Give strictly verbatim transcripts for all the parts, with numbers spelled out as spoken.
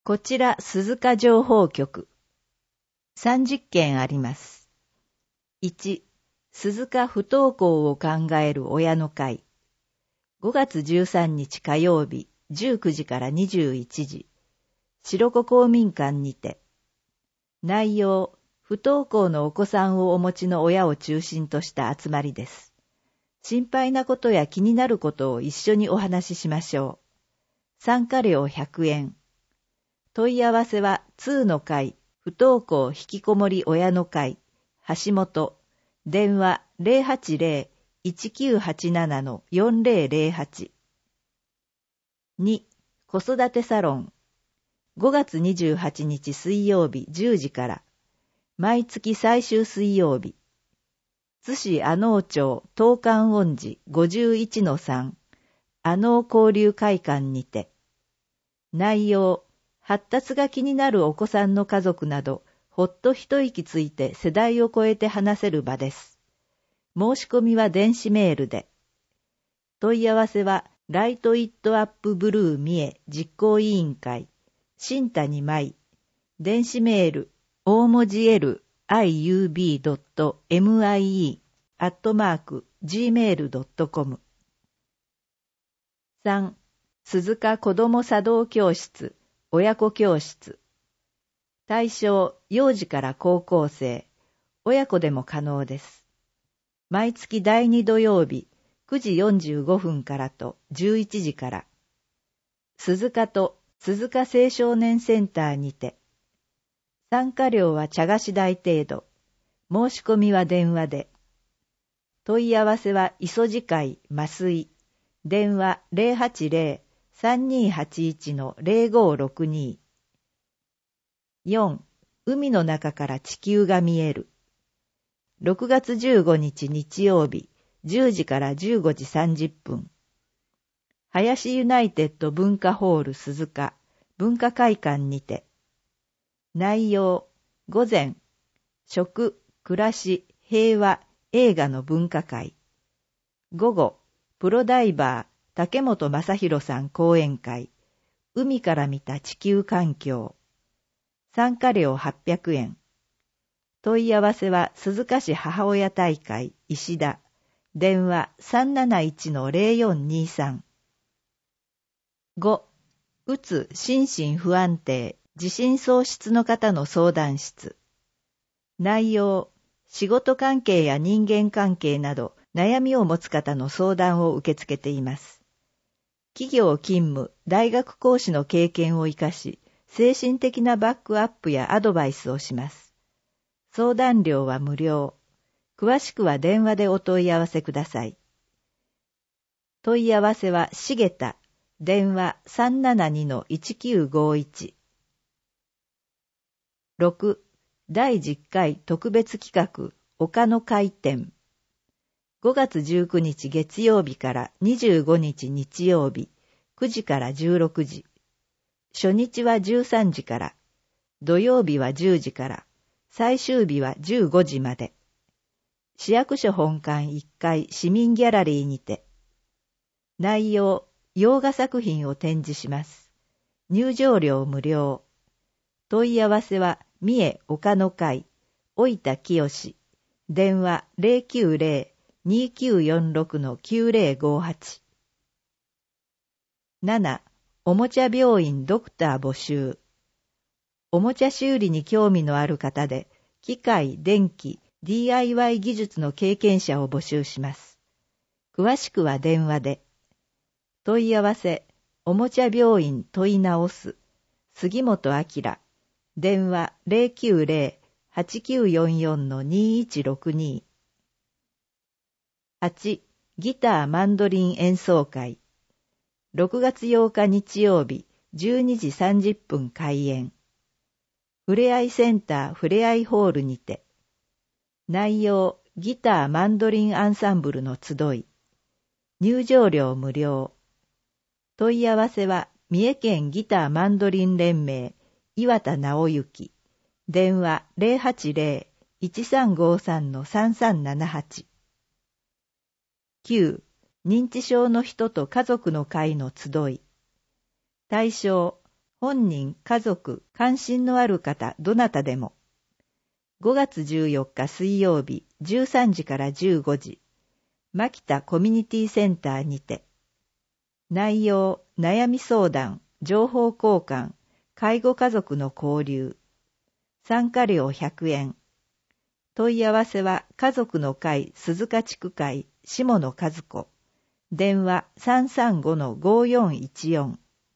こちら鈴鹿情報局。さんじゅっけんあります。いち、鈴鹿不登校を考える親の会。ごがつじゅうさんにち火曜日じゅうくじからにじゅういちじ。白子公民館にて。内容、不登校のお子さんをお持ちの親を中心とした集まりです。心配なことや気になることを一緒にお話ししましょう。参加料ひゃくえん。問い合わせはにの会、不登校引きこもり親の会、橋本、電話 ゼロはちゼロ いちきゅうはちなな よんゼロゼロはち。に、子育てサロン。ごがつにじゅうはちにち水曜日じゅうじから、毎月最終水曜日。津市阿能町東観音寺 ごじゅういちのさん、阿能交流会館にて。内容、発達が気になるお子さんの家族など、ほっと一息ついて世代を超えて話せる場です。申し込みは電子メールで。問い合わせは、ライトイットアップブルー三重実行委員会、新谷舞、電子メール、大文字 L、アイユービードットエムアイイー アットマーク、ジーメールドットコム。さん、鈴鹿子ども茶道教室、親子教室。対象、幼児から高校生、親子でも可能です。毎月だいに土曜日、くじよんじゅうごふんからとじゅういちじから。鈴鹿と鈴鹿青少年センターにて。参加料は茶菓子代程度。申し込みは電話で。問い合わせは磯路会麻酔。電話 ゼロはちゼロ さんにーはちいち ゼロごろくに。よん、海の中から地球が見える。ろくがつじゅうごにち日曜日、じゅうじからじゅうごじさんじゅっぷん。林ユナイテッド文化ホール鈴鹿文化会館にて。内容、午前、食、暮らし、平和、映画の文化会。午後、プロダイバー、竹本正弘さん講演会。海から見た地球環境。参加料はっぴゃくえん。問い合わせは鈴鹿市母親大会石田。電話 さんなないちのゼロよんにさん。ご、うつ心身不安定、自信喪失の方の相談室。内容、仕事関係や人間関係など悩みを持つ方の相談を受け付けています。企業勤務、大学講師の経験を生かし、精神的なバックアップやアドバイスをします。相談料は無料。詳しくは電話でお問い合わせください。問い合わせはしげた、電話 さんななにのいちきゅうごいち。ろく、だいじゅっかい特別企画、丘の回展。ごがつじゅうくにち月曜日からにじゅうごにち日曜日、くじからじゅうろくじ。初日はじゅうさんじから、土曜日はじゅうじから、最終日はじゅうごじまで。市役所本館いっかい市民ギャラリーにて。内容、洋画作品を展示します。入場料無料。問い合わせは三重岡の会、老田清。電話 ゼロきゅうゼロ にきゅうよんろく きゅうゼロごはち。なな、おもちゃ病院ドクター募集。おもちゃ修理に興味のある方で、機械、電気、ディーアイワイ 技術の経験者を募集します。詳しくは電話で。問い合わせ、おもちゃ病院問い直す。杉本明。電話 ゼロきゅうゼロ はちきゅうよんよん にいちろくに。はち、ギターマンドリン演奏会。ろくがつようか日曜日、じゅうにじさんじゅっぷん開演。ふれあいセンターふれあいホールにて。内容、ギターマンドリンアンサンブルの集い。入場料無料。問い合わせは、三重県ギターマンドリン連盟、岩田直之。電話 ゼロはちゼロ いちさんごさん さんさんななはち。きゅう、認知症の人と家族の会の集い。対象、 本人、家族、関心のある方、どなたでも。ごがつじゅうよっか水曜日、じゅうさんじからじゅうごじ、牧田コミュニティセンターにて。内容、悩み相談、情報交換、介護家族の交流。参加料ひゃくえん。問い合わせは家族の会鈴鹿地区会下野和子。電話 さんさんごのごよんいちよん。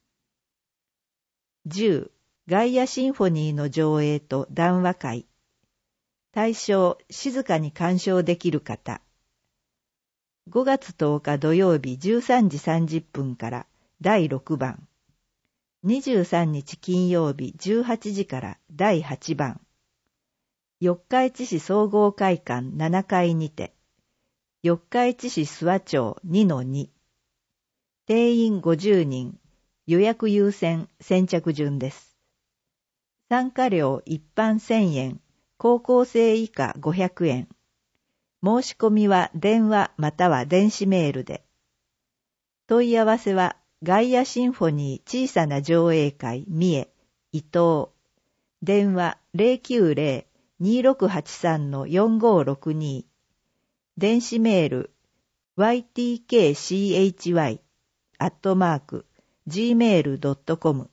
じゅう. ガイアシンフォニーの上映と談話会。対象、静かに鑑賞できる方。ごがつとおか土曜日じゅうさんじさんじゅっぷんからだいろくばん。にじゅうさんにち金曜日じゅうはちじからだいはちばん。四日市市総合会館ななかいにて。四日市市諏訪町 にのに。定員ごじゅうにん。予約優先先着順です。参加料一般せんえん。高校生以下ごひゃくえん。申し込みは電話または電子メールで。問い合わせはガイアシンフォニー小さな上映会三重伊東。電話 ゼロきゅうゼロ にーろくはちさんのよんごろくに。電子メール ワイティーケーシーエイチワイ アットマーク ジーメールドットコム。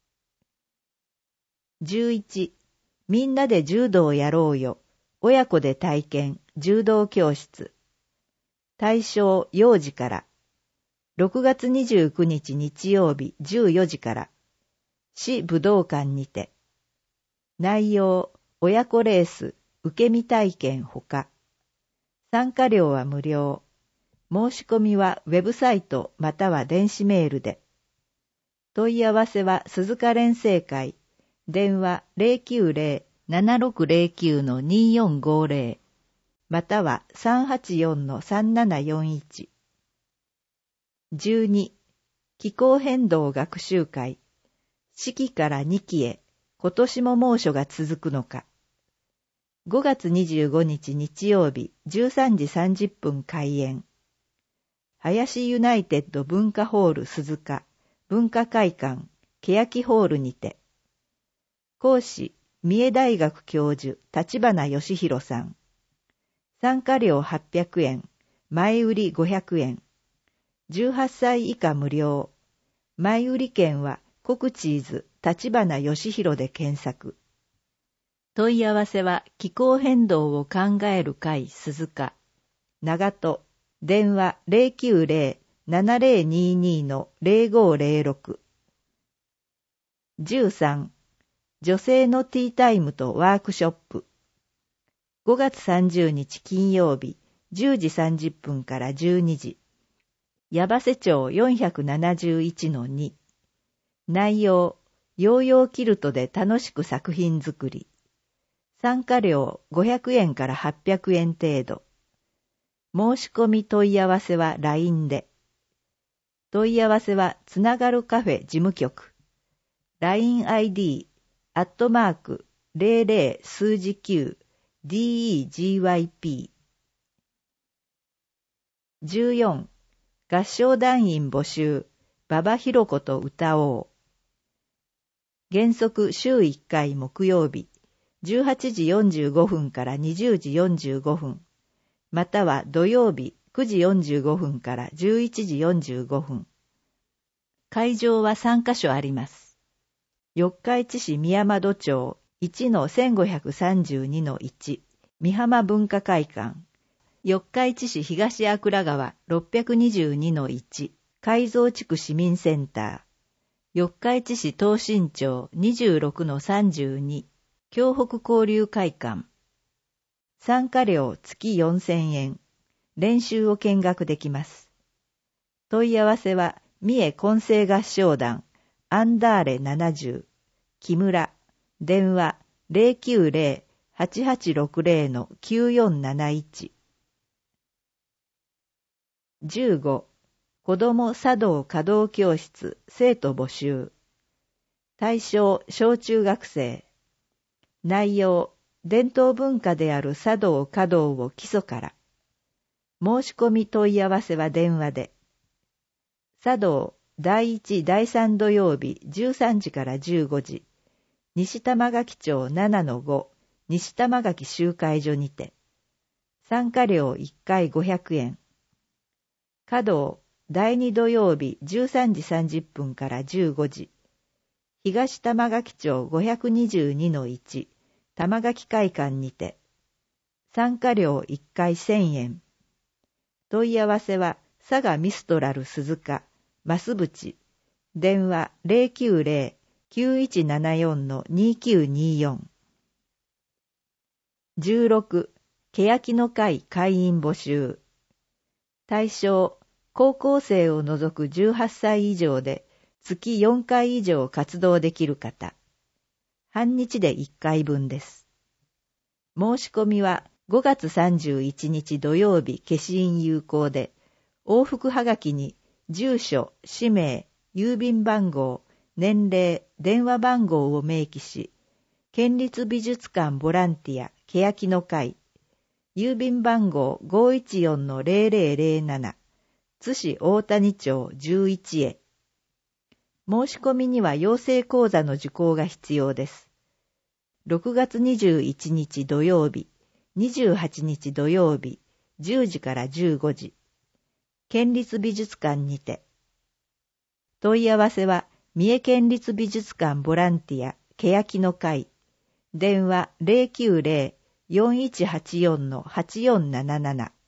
じゅういち. みんなで柔道やろうよ。親子で体験柔道教室。対象幼児から。ろくがつにじゅうくにち日曜日じゅうよじから。市武道館にて。内容親子レース受け身体験ほか。参加料は無料。申し込みはウェブサイトまたは電子メールで。問い合わせは鈴鹿連成会。電話 ゼロきゅうゼロ ななろくゼロきゅうのにーよんごゼロ。または さんはちよんのさんななよんいち。じゅうに. 気候変動学習会。四季から二季へ。今年も猛暑が続くのか。ごがつにじゅうごにち日曜日じゅうさんじさんじゅっぷん開演。林ユナイテッド文化ホール鈴鹿文化会館欅ホールにて。講師三重大学教授立花義弘さん。参加料はっぴゃくえん、前売りごひゃくえん。じゅうはっさい以下無料。前売り券はコクチーズ立花義弘で検索。問い合わせは気候変動を考える会鈴鹿。長門。電話 ゼロきゅうゼロ ななゼロにーにーのゼロごゼロろく。じゅうさん. 女性のティータイムとワークショップ。ごがつさんじゅうにち金曜日じゅうじさんじゅっぷんからじゅうにじ。矢橋町 よんひゃくななじゅういちのに。内容、ヨーヨーキルトで楽しく作品作り。参加料ごひゃくえんからはっぴゃくえん程度。申し込み問い合わせは ライン で。問い合わせはつながるカフェ事務局。ラインアイディー、アットマーク、ゼロゼロ数字きゅう、ディーイージーワイピー。じゅうよん. 合唱団員募集、馬場ひろ子と歌おう。原則週いっかい木曜日、じゅうはちじよんじゅうごふんからにじゅうじよんじゅうごふん、または土曜日くじよんじゅうごふんからじゅういちじよんじゅうごふん。会場はさんかしょあります。四日市市宮窓町いちのせんごひゃくさんじゅうにのいち、美浜文化会館。四日市市東阿倉川ろっぴゃくにじゅうにのいち、海蔵地区市民センター。四日市市東新町にじゅうろくのさんじゅうに、京北交流会館。参加料月よんせんえん。練習を見学できます。問い合わせは三重混声合唱団アンダーレななじゅう、木村。電話 ゼロきゅうゼロ はちはちろくゼロのきゅうよんなないち。じゅうご. 子ども茶道華道教室生徒募集。対象小中学生。内容伝統文化である茶道華道を基礎から。申し込み問い合わせは電話で。茶道だいいち、だいさん土曜日じゅうさんじからじゅうごじ、西玉垣町 ななのご、西玉垣集会所にて、参加料いっかいごひゃくえん。華道だいに土曜日じゅうさんじさんじゅっぷんからじゅうごじ、東玉垣町 ごひゃくにじゅうにのいち、玉垣会館にて、参加料いっかいせんえん。問い合わせは、佐賀ミストラル鈴鹿、増淵、電話 ゼロきゅうゼロ きゅういちななよん にきゅうによん。じゅうろく、欅の会会員募集。対象、高校生を除くじゅうはっさい以上で、月よんかい以上活動できる方。半日でいっかいぶんです。申し込みはごがつさんじゅういちにち土曜日消印有効で、往復はがきに住所、氏名、郵便番号、年齢、電話番号を明記し、県立美術館ボランティア欅の会、郵便番号 ごいちよんのゼロゼロゼロなな、津市大谷町じゅういちへ。申し込みには養成講座の受講が必要です。ろくがつにじゅういちにち土曜日、にじゅうはちにち土曜日、じゅうじからじゅうごじ、県立美術館にて。問い合わせは、三重県立美術館ボランティア欅の会、電話 ゼロきゅうゼロ よんいちはちよん はちよんなななな。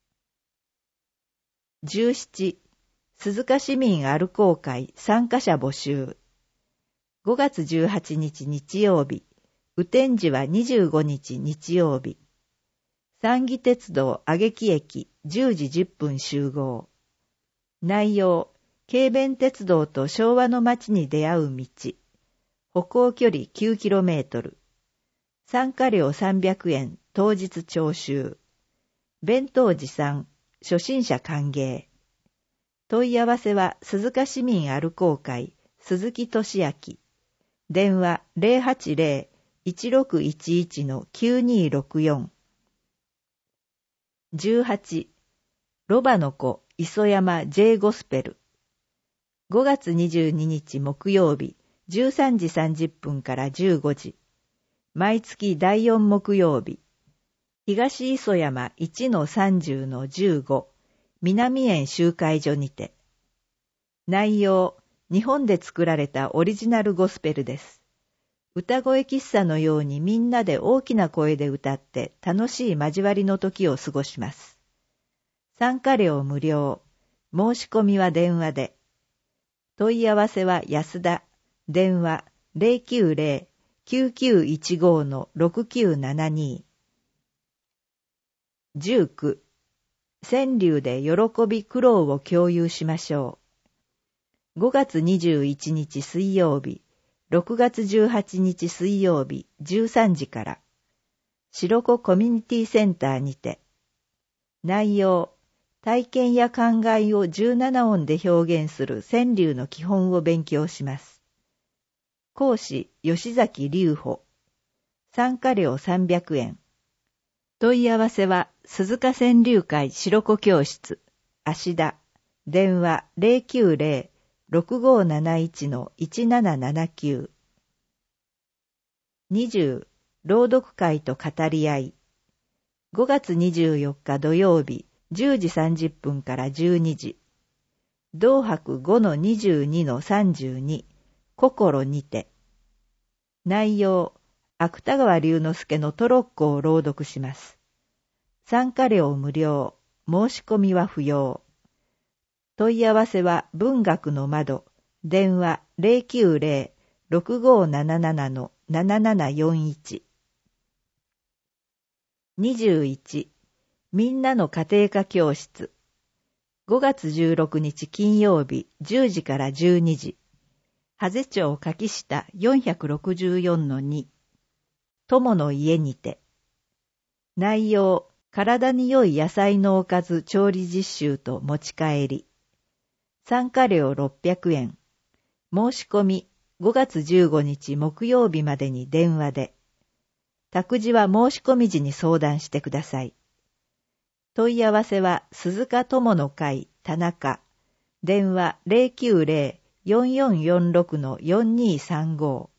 じゅうなな、鈴鹿市民アルコー会参加者募集。ごがつじゅうはちにち日曜日、雨天時はにじゅうごにち日曜日。三義鉄道上木駅じゅうじじゅっぷん集合。内容、軽便鉄道と昭和の街に出会う道。歩行距離 きゅうキロメートル。参加料さんびゃくえん、当日徴収。弁当持参、初心者歓迎。問い合わせは鈴鹿市民アルコー会、鈴木俊明。電話 ゼロはちゼロ いちろくいちいち きゅうにろくよん。じゅうはち、ロバの子磯山 J ゴスペル。ごがつにじゅうににち木曜日、じゅうさんじさんじゅっぷんからじゅうごじ。毎月だいよん木曜日。東磯山 いちのさんじゅうのじゅうご、南園集会所にて。内容、日本で作られたオリジナルゴスペルです。歌声喫茶のようにみんなで大きな声で歌って楽しい交わりの時を過ごします。参加料無料。申し込みは電話で。問い合わせは安田。電話 ゼロきゅうゼロ きゅうきゅういちご ろくきゅうななに。じゅうく、川柳で喜び苦労を共有しましょう。ごがつにじゅういちにち水曜日、ろくがつじゅうはちにち水曜日じゅうさんじから、白子コミュニティセンターにて。内容、体験や考えをじゅうななおんで表現する川柳の基本を勉強します。講師、吉崎隆穂。参加料さんびゃくえん。問い合わせは、鈴鹿川柳会白子教室、芦田。電話 ゼロきゅうゼロ ろくごなないちのいちななななきゅう。にじゅう、朗読会と語り合い。ごがつにじゅうよっか土曜日、じゅうじさんじゅっぷんからじゅうにじ。同泊 ごのにじゅうにのさんじゅうに、心にて。内容、芥川龍之介のトロッコを朗読します。参加料無料、申し込みは不要。問い合わせは文学の窓、電話 ゼロきゅうゼロ ろくごななななのななななよんいち。にじゅういち、みんなの家庭科教室。ごがつじゅうろくにち金曜日じゅうじからじゅうにじ。羽瀬町柿下 よんひゃくろくじゅうよんのに。友の家にて。内容、体に良い野菜のおかず調理実習と持ち帰り。参加料ろっぴゃくえん。申し込み、ごがつじゅうごにち木曜日までに電話で。託児は申し込み時に相談してください。問い合わせは鈴鹿友の会田中。 電話 ゼロきゅうゼロ よんよんよんろく よんにさんご。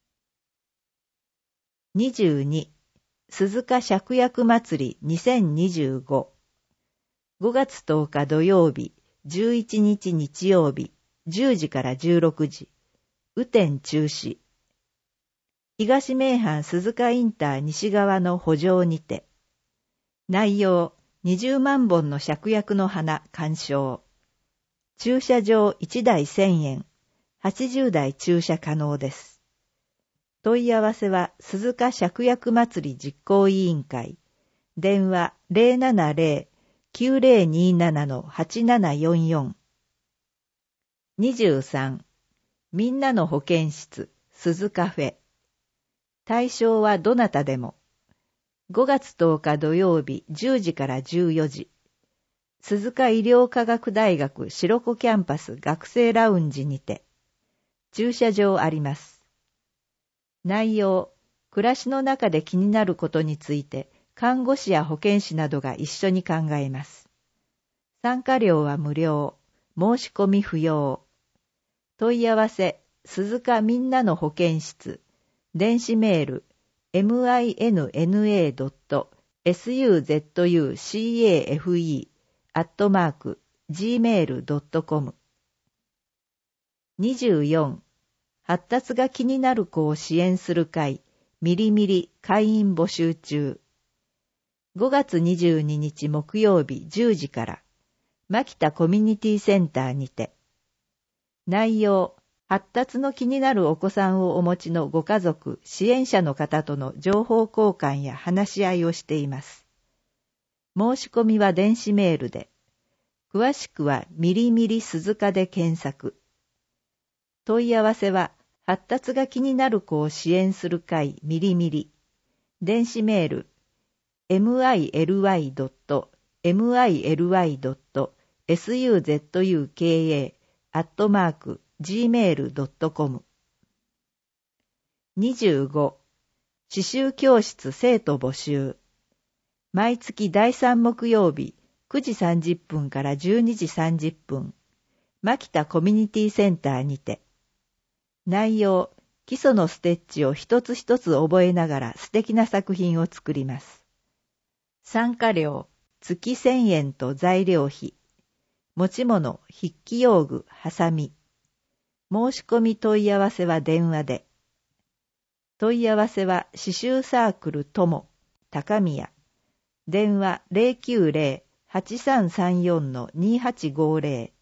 にじゅうに、鈴鹿芍薬祭りにせんにじゅうご。ごがつとおか土曜日、じゅういちにち日曜日、じゅうじからじゅうろくじ。雨天中止。東名阪鈴鹿インター西側の歩上にて。内容、にじゅうまんぼんの芍薬の花鑑賞。駐車場いちだいせんえん。はちじゅうだい駐車可能です。問い合わせは鈴鹿芍薬祭り実行委員会。電話 ゼロななゼロ きゅうゼロになな はちななよんよん。にじゅうさん、みんなの保健室、鈴カフェ。対象はどなたでも。ごがつとおか土曜日じゅうじからじゅうよじ。鈴鹿医療科学大学白子キャンパス学生ラウンジにて。駐車場あります。内容、暮らしの中で気になることについて、看護師や保健師などが一緒に考えます。参加料は無料、申し込み不要。問い合わせ、鈴鹿みんなの保健室、電子メール、エムアイエヌエヌエードットスズカフェ アットマーク ジーメールドットコム。にじゅうよん、発達が気になる子を支援する会、みりみり会員募集中。ごがつにじゅうににち木曜日じゅうじから、牧田コミュニティセンターにて。内容、発達の気になるお子さんをお持ちのご家族、支援者の方との情報交換や話し合いをしています。申し込みは電子メールで。詳しくはみりみり鈴鹿で検索。問い合わせは、発達が気になる子を支援する会みりみり。電子メール、エムアイエルワイドットエムアイエルワイドットスズカ アットマーク ジーメールドットコム。にじゅうご、刺繍教室生徒募集。毎月だいさん木曜日くじさんじゅっぷんからじゅうにじさんじゅっぷん、牧田コミュニティセンターにて。内容、基礎のステッチを一つ一つ覚えながら素敵な作品を作ります。参加料、月せんえんと材料費。持ち物、筆記用具、ハサミ。申し込み問い合わせは電話で。問い合わせは刺繍サークル友、高宮。電話 ゼロきゅうゼロ はちさんさんよん にはちごゼロ。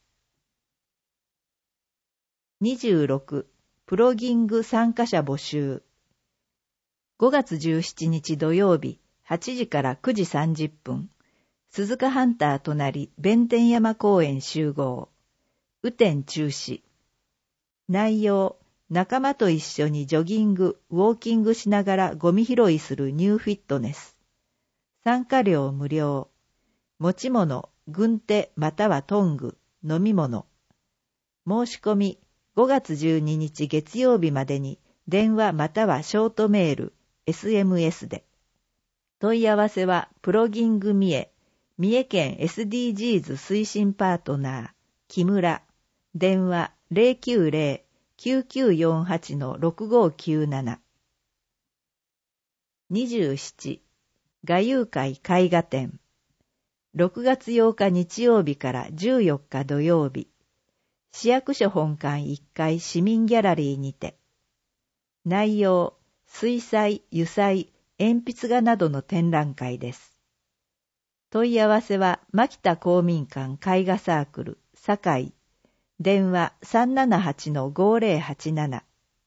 にじゅうろく、プロギング参加者募集。ごがつじゅうしちにち土曜日はちじからくじさんじゅっぷん。鈴鹿ハンター隣弁天山公園集合。雨天中止。内容、仲間と一緒にジョギング、ウォーキングしながらゴミ拾いするニューフィットネス。参加料無料。持ち物、軍手またはトング、飲み物。申し込み、ごがつじゅうににち月曜日までに電話またはショートメール、エスエムエス で。問い合わせはプロギング三重、三重県 エスディージーズ 推進パートナー、木村。電話 ゼロきゅうゼロ きゅうきゅうよんはち ろくごきゅうなな。にじゅうなな、画遊会絵画展。ろくがつようか日曜日からじゅうよっか土曜日。市役所本館いっかい市民ギャラリーにて。内容、水彩、油彩、鉛筆画などの展覧会です。問い合わせは、牧田公民館絵画サークル、堺。電話 さんななはち ごゼロはちなな。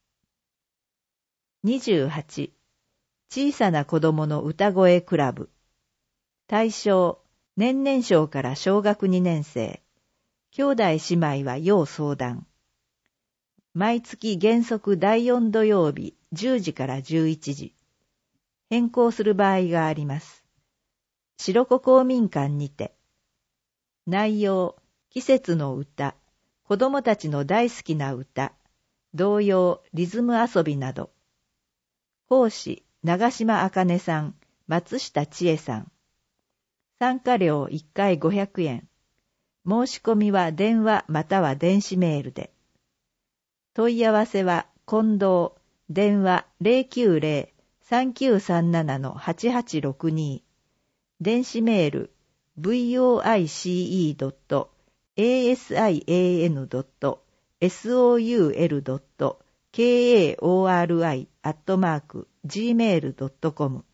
にじゅうはち、小さな子供の歌声クラブ。対象、年々小から小学にねん生。兄弟姉妹は要相談。毎月原則だいよん土曜日じゅうじからじゅういちじ。変更する場合があります。白子公民館にて。内容、季節の歌、子供たちの大好きな歌、童謡、リズム遊びなど。講師、長島茜さん、松下千恵さん。参加料いっかいごひゃくえん。 申し込みは電話または電子メールで。問い合わせは近藤、電話 ゼロきゅうゼロ さんきゅうさんなな はちはちろくに、電子メール ブイオーアイシーイードットエーエスアイエーエヌドットソウルドットケーエーオーアールアイ アットマーク ジーメールドットコム。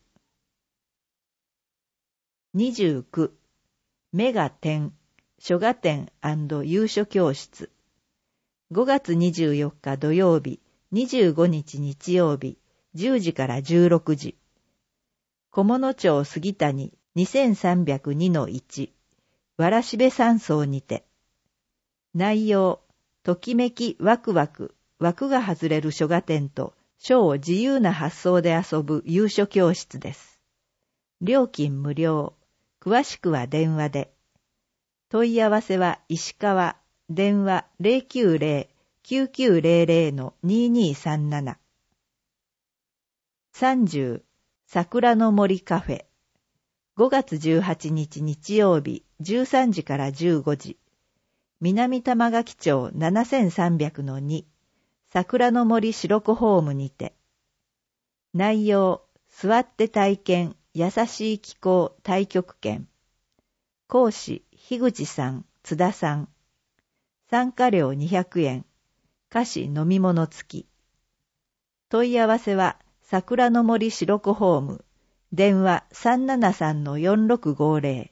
にじゅうきゅう、メガテン書画展&有書教室。ごがつにじゅうよっか土曜日、にじゅうごにち日曜日、じゅうじからじゅうろくじ。小物町杉谷 にせんさんびゃくにのいち、わらしべ山荘にて。内容、ときめきワクワク、枠が外れる書画展と書を自由な発想で遊ぶ有書教室です。料金無料。詳しくは電話で。問い合わせは石川、電話 ゼロきゅうゼロ きゅうきゅうゼロゼロ ににさんなな。さんじゅう、桜の森カフェ。ごがつじゅうはちにち日曜日、じゅうさんじからじゅうごじ。南玉垣町 ななせんさんびゃくのに、桜の森白子ホームにて。内容、座って体験、優しい気候太極拳。講師、樋口さん、津田さん。参加料にひゃくえん。菓子飲み物付き。問い合わせは、桜の森白子ホーム。電話 さんななさんのよんろくごゼロ。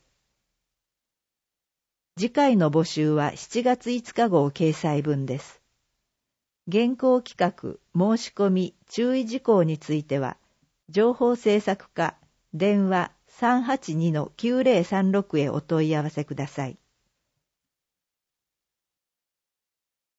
次回の募集はしちがついつか号掲載分です。原稿企画、申し込み、注意事項については、情報制作課、電話 さんはちにのきゅうゼロさんろく へお問い合わせください。